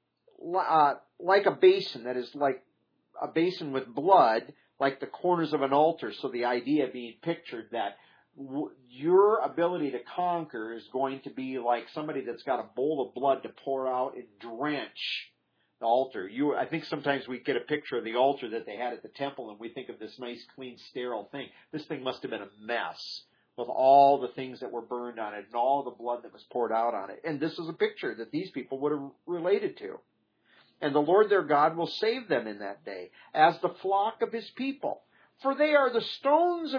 like a basin, that is like a basin with blood, like the corners of an altar. So the idea being pictured that your ability to conquer is going to be like somebody that's got a bowl of blood to pour out and drench the altar. I think sometimes we get a picture of the altar that they had at the temple, and we think of this nice, clean, sterile thing. This thing must have been a mess with all the things that were burned on it and all the blood that was poured out on it. And this is a picture that these people would have related to. And the Lord their God will save them in that day, as the flock of his people. For they are the stones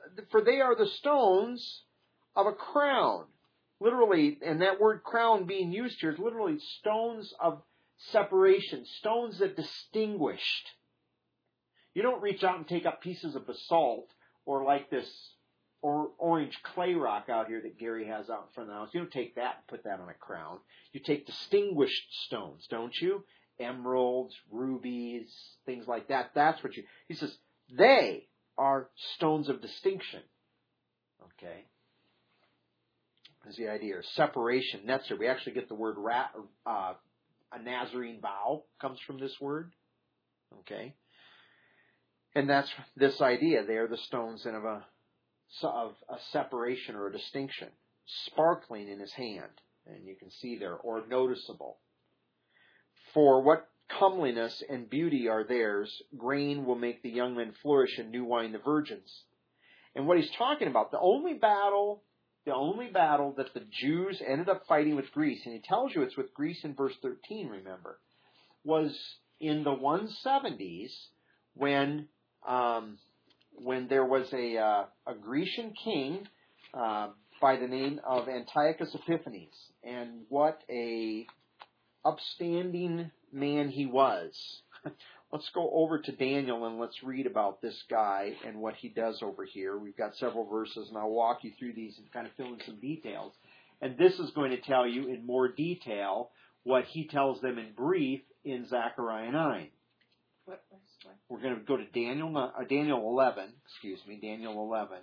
of a crown. Literally, and that word crown being used here is literally stones of separation, stones that distinguished. You don't reach out and take up pieces of basalt or like this or orange clay rock out here that Gary has out in front of the house. You don't take that and put that on a crown. You take distinguished stones, don't you? Emeralds, rubies, things like that. That's what he says, they are stones of distinction. Okay? That's the idea. Separation, netzer. We actually get the word a Nazarene vow comes from this word. Okay? And that's this idea. They are the stones of a separation or a distinction, sparkling in his hand, and you can see there, or noticeable. For what comeliness and beauty are theirs, grain will make the young men flourish, and new wine the virgins. And what he's talking about, the only battle that the Jews ended up fighting with Greece, and he tells you it's with Greece in verse 13, remember, was in the 170s when there was a Grecian king by the name of Antiochus Epiphanes. And what a upstanding man he was. Let's go over to Daniel and let's read about this guy and what he does over here. We've got several verses, and I'll walk you through these and kind of fill in some details. And this is going to tell you in more detail what he tells them in brief in Zechariah 9. What? We're going to go to Daniel 11. Daniel 11.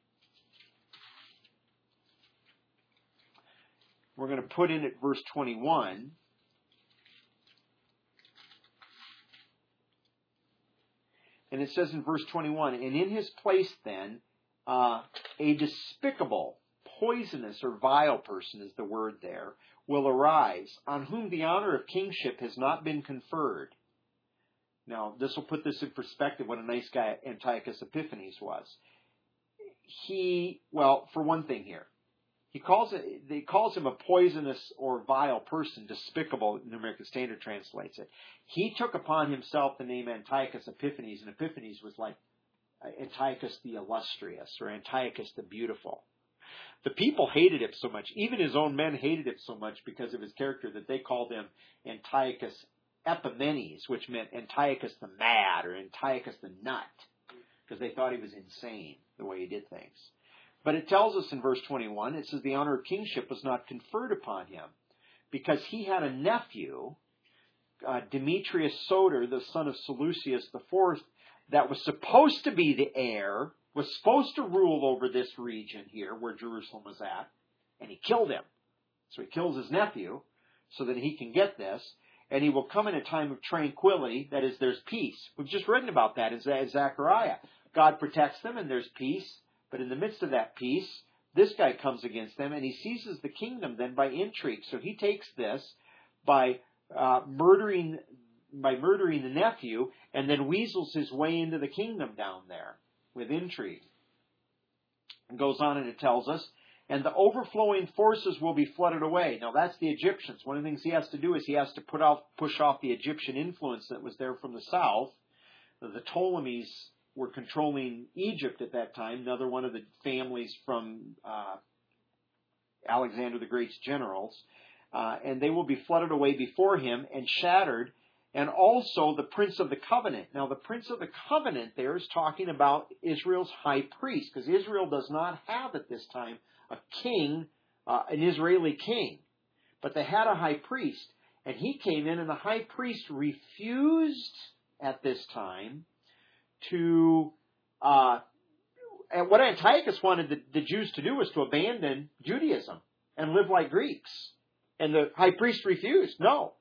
We're going to put in at verse 21. And it says in verse 21, and in his place then, a despicable, poisonous, or vile person is the word there, will arise, on whom the honor of kingship has not been conferred. Now, this will put this in perspective what a nice guy Antiochus Epiphanes was. For one thing here, he calls him a poisonous or vile person, despicable, New American Standard translates it. He took upon himself the name Antiochus Epiphanes, and Epiphanes was like Antiochus the Illustrious, or Antiochus the Beautiful. The people hated him so much, even his own men hated him so much because of his character, that they called him Antiochus Epimenes, which meant Antiochus the Mad, or Antiochus the Nut, because they thought he was insane the way he did things. But it tells us in verse 21, it says the honor of kingship was not conferred upon him, because he had a nephew, Demetrius Soter, the son of Seleucus IV, that was supposed to be the heir, was supposed to rule over this region here where Jerusalem was at, and he killed him. So he kills his nephew so that he can get this, and he will come in a time of tranquility, that is, there's peace. We've just written about that in Zechariah. God protects them and there's peace, but in the midst of that peace, this guy comes against them, and he seizes the kingdom then by intrigue. So he takes this by murdering the nephew, and then weasels his way into the kingdom down there with intrigue. It goes on and it tells us, and the overflowing forces will be flooded away. Now that's the Egyptians. One of the things he has to do is he has to push off the Egyptian influence that was there from the south. The Ptolemies were controlling Egypt at that time, another one of the families from Alexander the Great's generals. And they will be flooded away before him and shattered. And also the Prince of the Covenant. Now the Prince of the Covenant there is talking about Israel's high priest, because Israel does not have at this time a king, an Israeli king. But they had a high priest. And he came in, and the high priest refused at this time to... and what Antiochus wanted the Jews to do was to abandon Judaism and live like Greeks. And the high priest refused. No.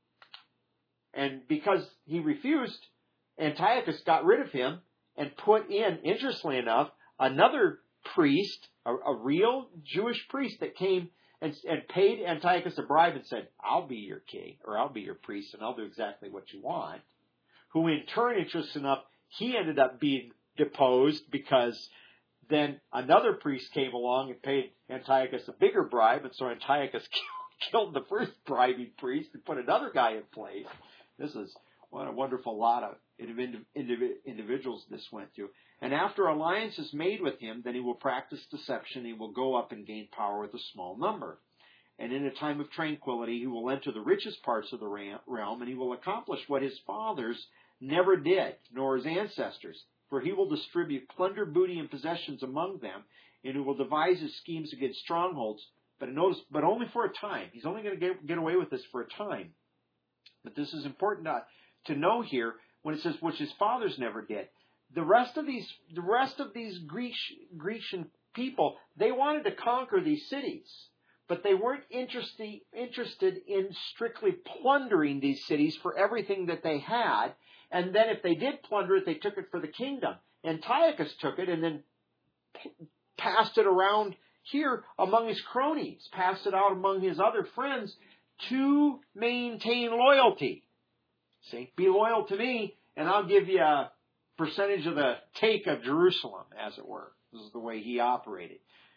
And because he refused, Antiochus got rid of him and put in, interestingly enough, another priest, a real Jewish priest that came and paid Antiochus a bribe and said, I'll be your king, or I'll be your priest, and I'll do exactly what you want. Who in turn, interesting enough, he ended up being deposed because then another priest came along and paid Antiochus a bigger bribe, and so Antiochus killed the first bribing priest and put another guy in place. This is what a wonderful lot of individuals this went through. And after alliance is made with him, then he will practice deception. He will go up and gain power with a small number. And in a time of tranquility, he will enter the richest parts of the realm, and he will accomplish what his fathers never did, nor his ancestors. For he will distribute plunder, booty, and possessions among them, and he will devise his schemes against strongholds. But notice, but only for a time. He's only going to get away with this for a time. But this is important to know here when it says which his fathers never did. The rest of these Grecian people, they wanted to conquer these cities, but they weren't interested in strictly plundering these cities for everything that they had. And then if they did plunder it, they took it for the kingdom. Antiochus took it and then passed it around here among his cronies, passed it out among his other friends to maintain loyalty. See, be loyal to me, and I'll give you a percentage of the take of Jerusalem, as it were. This is the way he operated.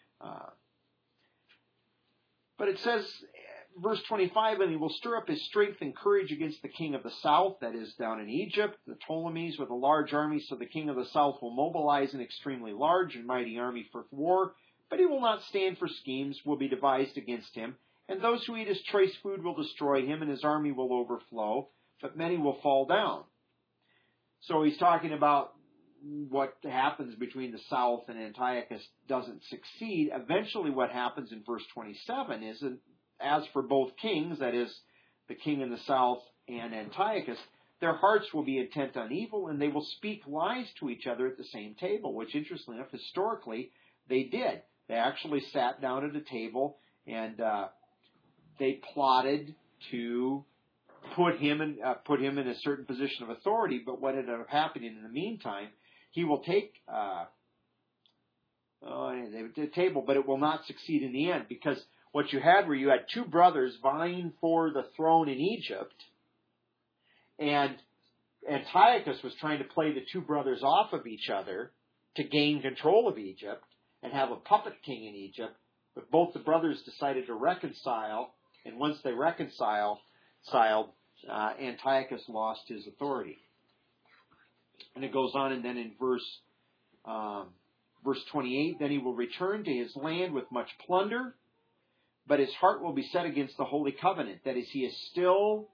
But it says, verse 25, and he will stir up his strength and courage against the king of the south, that is down in Egypt, the Ptolemies, with a large army. So the king of the south will mobilize an extremely large and mighty army for war, but he will not stand for schemes, will be devised against him. And those who eat his choice food will destroy him, and his army will overflow, but many will fall down. So he's talking about what happens between the south and Antiochus doesn't succeed. Eventually what happens in verse 27 is, as for both kings, that is, the king in the south and Antiochus, their hearts will be intent on evil, and they will speak lies to each other at the same table, which, interestingly enough, historically, they did. They actually sat down at a table, and they plotted to put him in a certain position of authority. But what ended up happening in the meantime, he will take the table, but it will not succeed in the end, because what you had were you had two brothers vying for the throne in Egypt, and Antiochus was trying to play the two brothers off of each other to gain control of Egypt and have a puppet king in Egypt. But both the brothers decided to reconcile, and once they reconciled, Antiochus lost his authority. And it goes on, and then in verse Verse 28, then he will return to his land with much plunder, but his heart will be set against the Holy Covenant. That is, he is still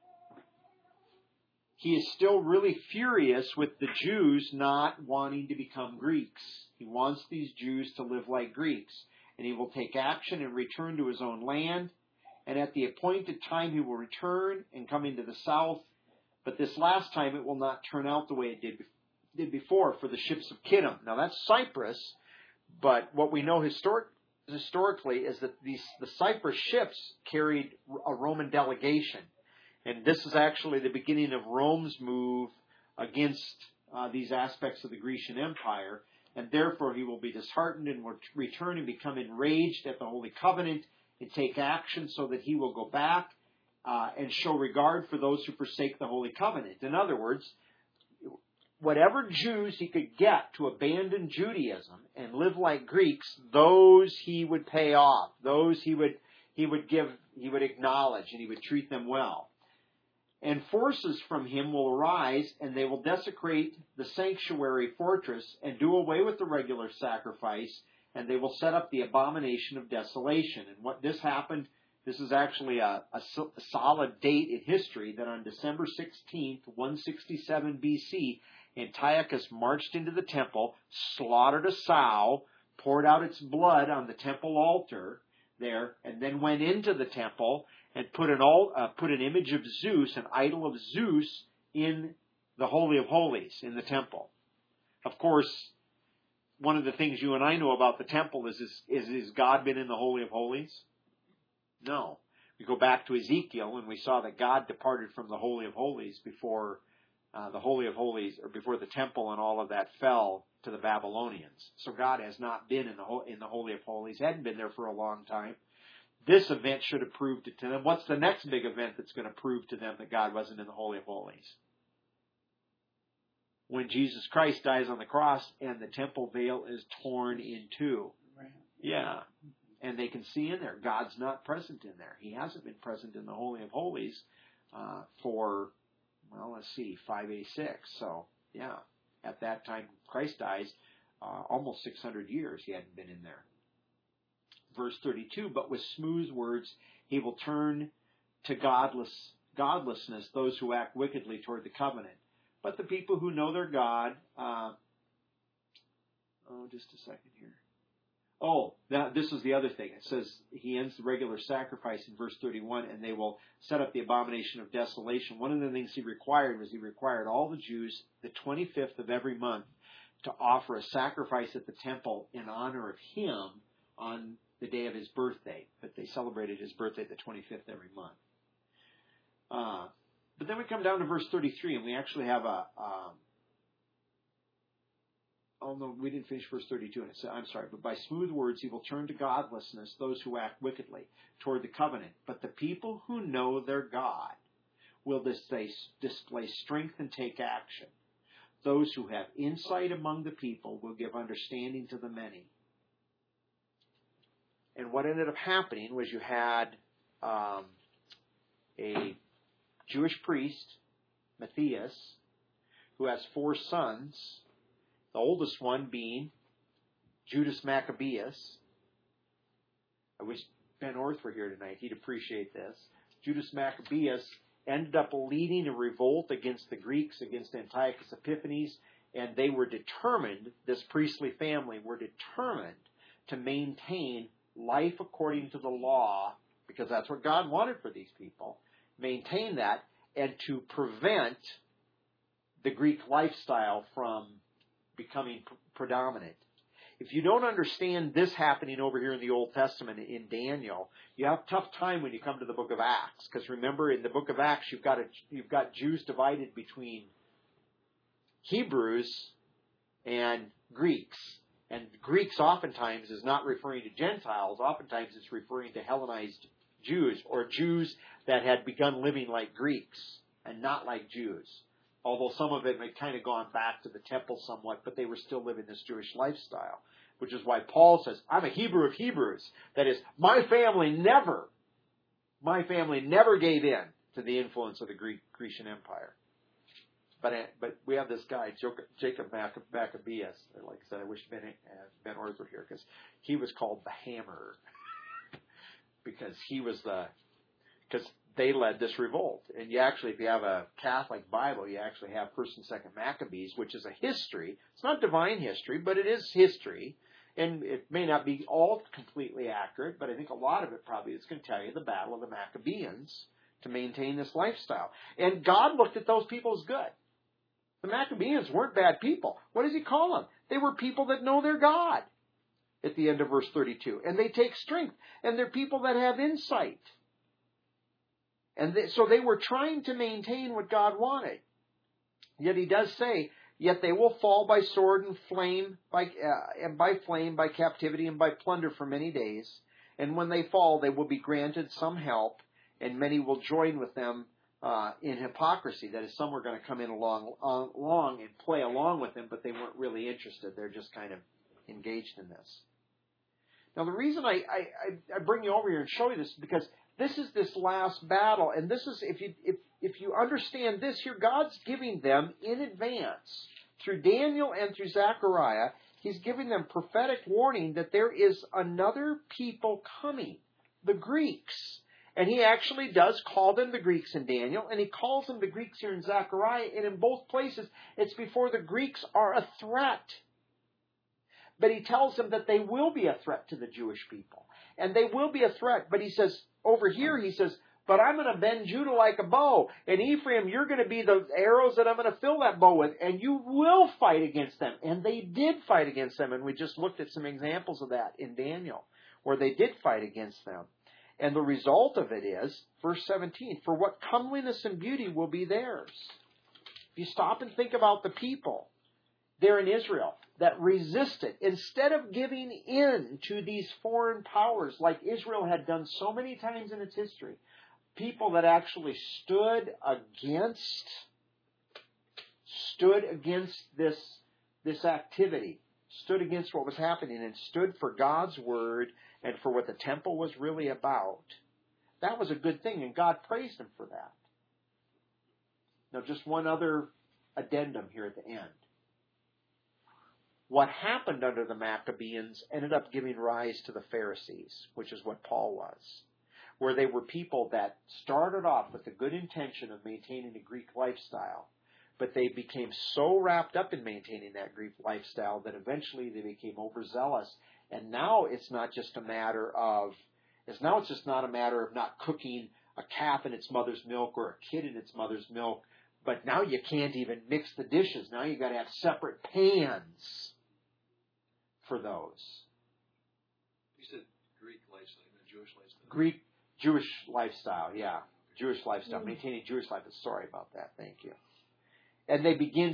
really furious with the Jews not wanting to become Greeks. He wants these Jews to live like Greeks. And he will take action and return to his own land. And at the appointed time he will return and come into the south. But this last time it will not turn out the way it did before for the ships of Kittim. Now that's Cyprus, but what we know historically is that the Cyprus ships carried a Roman delegation. And this is actually the beginning of Rome's move against these aspects of the Grecian Empire. And therefore he will be disheartened and will return and become enraged at the Holy Covenant and take action so that he will go back and show regard for those who forsake the Holy Covenant. In other words, whatever Jews he could get to abandon Judaism and live like Greeks, those he would pay off. Those he would acknowledge, and he would treat them well. And forces from him will arise, and they will desecrate the sanctuary fortress and do away with the regular sacrifice, and they will set up the abomination of desolation. And what this happened, this is actually a solid date in history, that on December 16th, 167 BC, Antiochus marched into the temple, slaughtered a sow, poured out its blood on the temple altar there, and then went into the temple and put an image of Zeus, an idol of Zeus, in the Holy of Holies, in the temple. Of course, one of the things you and I know about the temple is God been in the Holy of Holies? No. We go back to Ezekiel, and we saw that God departed from the Holy of Holies before the Holy of Holies, or before the temple and all of that fell to the Babylonians. So God has not been in the Holy of Holies, hadn't been there for a long time. This event should have proved it to them. What's the next big event that's going to prove to them that God wasn't in the Holy of Holies? When Jesus Christ dies on the cross and the temple veil is torn in two. Right. Yeah. And they can see in there, God's not present in there. He hasn't been present in the Holy of Holies for, 586. So, yeah, at that time Christ dies, almost 600 years he hadn't been in there. Verse 32, but with smooth words he will turn to godlessness those who act wickedly toward the covenant. But the people who know their God, just a second here. This is the other thing. It says he ends the regular sacrifice in verse 31, and they will set up the abomination of desolation. One of the things he required all the Jews the 25th of every month to offer a sacrifice at the temple in honor of him on the day of his birthday. But they celebrated his birthday the 25th every month. But then we come down to verse 33, and we actually have we didn't finish verse 32. And it said, but by smooth words he will turn to godlessness those who act wickedly toward the covenant. But the people who know their God will display strength and take action. Those who have insight among the people will give understanding to the many. And what ended up happening was you had a Jewish priest, Matthias, who has 4 sons, the oldest one being Judas Maccabeus. I wish Ben Orth were here tonight. He'd appreciate this. Judas Maccabeus ended up leading a revolt against the Greeks, against Antiochus Epiphanes, and they were determined, this priestly family were determined to maintain life according to the law, because that's what God wanted for these people, maintain that, and to prevent the Greek lifestyle from becoming predominant. If you don't understand this happening over here in the Old Testament in Daniel, you have a tough time when you come to the book of Acts. Because remember, in the book of Acts, you've got Jews divided between Hebrews and Greeks. And Greeks oftentimes is not referring to Gentiles. Oftentimes it's referring to Hellenized Jews, or Jews that had begun living like Greeks and not like Jews. Although some of them had kind of gone back to the temple somewhat, but they were still living this Jewish lifestyle. Which is why Paul says, I'm a Hebrew of Hebrews. That is, my family never gave in to the influence of the Grecian Empire. But we have this guy, Jacob Maccabeus. Like I said, I wish Ben Orth were here because he was called the Hammer because they led this revolt. And you actually, if you have a Catholic Bible, you actually have 1st and 2nd Maccabees, which is a history. It's not divine history, but it is history. And it may not be all completely accurate, but I think a lot of it probably is going to tell you the battle of the Maccabees to maintain this lifestyle. And God looked at those people as good. The Maccabees weren't bad people. What does he call them? They were people that know their God at the end of verse 32. And they take strength. And they're people that have insight. And so they were trying to maintain what God wanted. Yet he does say, yet they will fall by sword and flame, by flame, by captivity, and by plunder for many days. And when they fall, they will be granted some help, and many will join with them in hypocrisy. That is, some were going to come in along and play along with them, but they weren't really interested. They're just kind of engaged in this. Now, the reason I bring you over here and show you this is because this is this last battle, and this is if you understand this here, God's giving them in advance through Daniel and through Zechariah. He's giving them prophetic warning that there is another people coming, the Greeks. And he actually does call them the Greeks in Daniel, and he calls them the Greeks here in Zechariah, and in both places, it's before the Greeks are a threat. But he tells them that they will be a threat to the Jewish people. And they will be a threat. But he says, over here, he says, but I'm going to bend Judah like a bow. And Ephraim, you're going to be the arrows that I'm going to fill that bow with. And you will fight against them. And they did fight against them. And we just looked at some examples of that in Daniel, where they did fight against them. And the result of it is, verse 17, for what comeliness and beauty will be theirs. If you stop and think about the people there in Israel that resisted, instead of giving in to these foreign powers like Israel had done so many times in its history, people that actually stood against this activity, stood against what was happening, and stood for God's word and for what the temple was really about. That was a good thing, and God praised them for that. Now, just one other addendum here at the end. What happened under the Maccabees ended up giving rise to the Pharisees, which is what Paul was, where they were people that started off with the good intention of maintaining a Greek lifestyle, but they became so wrapped up in maintaining that Greek lifestyle that eventually they became overzealous. And now it's not just a matter of not cooking a calf in its mother's milk or a kid in its mother's milk, but now you can't even mix the dishes. Now you got to have separate pans for those. You said Greek lifestyle, not Jewish lifestyle. Jewish lifestyle, yeah. Jewish lifestyle, maintaining Jewish lifestyle. Sorry about that, thank you. And they begin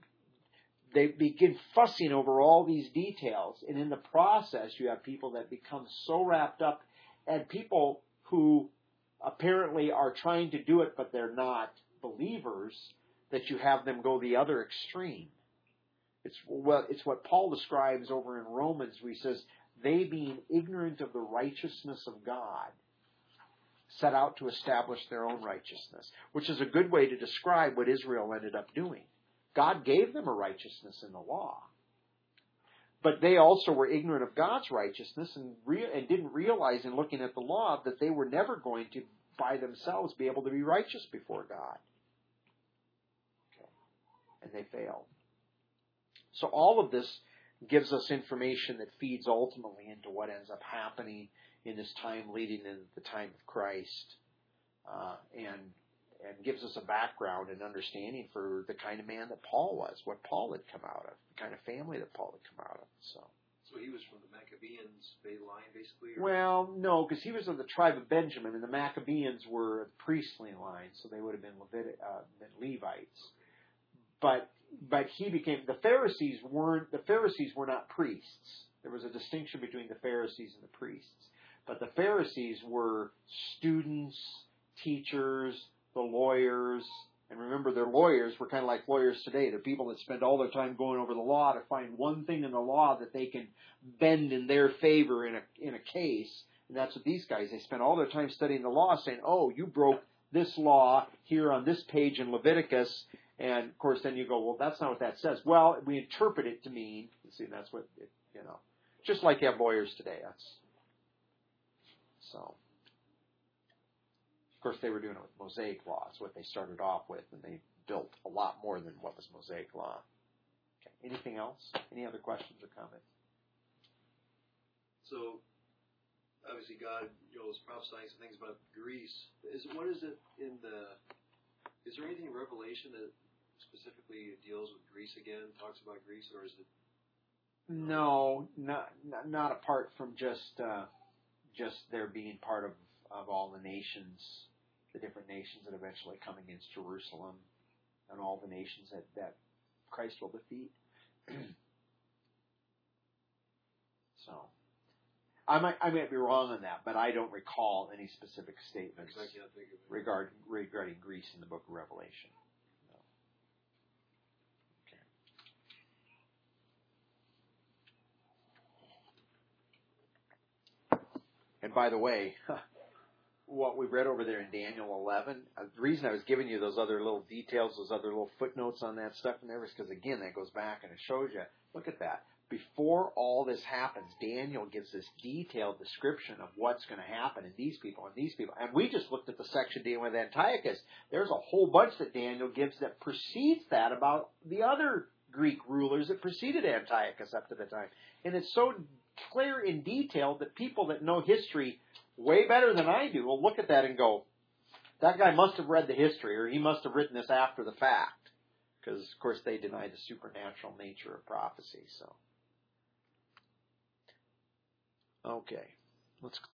fussing over all these details. And in the process, you have people that become so wrapped up, and people who apparently are trying to do it, but they're not believers, that you have them go the other extreme. It's what Paul describes over in Romans, where he says, they being ignorant of the righteousness of God, set out to establish their own righteousness, which is a good way to describe what Israel ended up doing. God gave them a righteousness in the law, but they also were ignorant of God's righteousness and didn't realize in looking at the law that they were never going to, by themselves, be able to be righteous before God. Okay. And they failed. So all of this gives us information that feeds ultimately into what ends up happening in this time leading into the time of Christ, and gives us a background and understanding for the kind of man that Paul was, what Paul had come out of, the kind of family that Paul had come out of. So he was from the Maccabees line, basically? Or? Well, no, because he was of the tribe of Benjamin, and the Maccabees were a priestly line, so they would have been Levites. But he became, the Pharisees were not priests. There was a distinction between the Pharisees and the priests. But the Pharisees were students, teachers, the lawyers, and remember, their lawyers were kind of like lawyers today. They're people that spend all their time going over the law to find one thing in the law that they can bend in their favor in a case. And that's what these guys, they spend all their time studying the law, saying, oh, you broke this law here on this page in Leviticus, And, of course, then you go, well, that's not what that says. Well, we interpret it to mean, see, that's what, just like you have lawyers today. So, of course, they were doing it with Mosaic law. It's what they started off with, and they built a lot more than what was Mosaic law. Okay. Anything else? Any other questions or comments? So, obviously, God, is prophesying some things about Greece. Is there anything in Revelation that specifically deals with Greece again, talks about Greece, or is it? No, not apart from just their being part of all the nations, the different nations that eventually come against Jerusalem, and all the nations that Christ will defeat. So, I might be wrong on that, but I don't recall any specific statements I can't think of it. regarding Greece in the book of Revelation. No. Okay. And by the way, what we read over there in Daniel 11, the reason I was giving you those other little details, those other little footnotes on that stuff in there is because, again, that goes back and it shows you, look at that. Before all this happens, Daniel gives this detailed description of what's going to happen in these people and these people. And we just looked at the section dealing with Antiochus. There's a whole bunch that Daniel gives that precedes that about the other Greek rulers that preceded Antiochus up to the time. And it's so clear in detail that people that know history way better than I do will look at that and go, that guy must have read the history, or he must have written this after the fact. Because, of course, they deny the supernatural nature of prophecy. So, okay, let's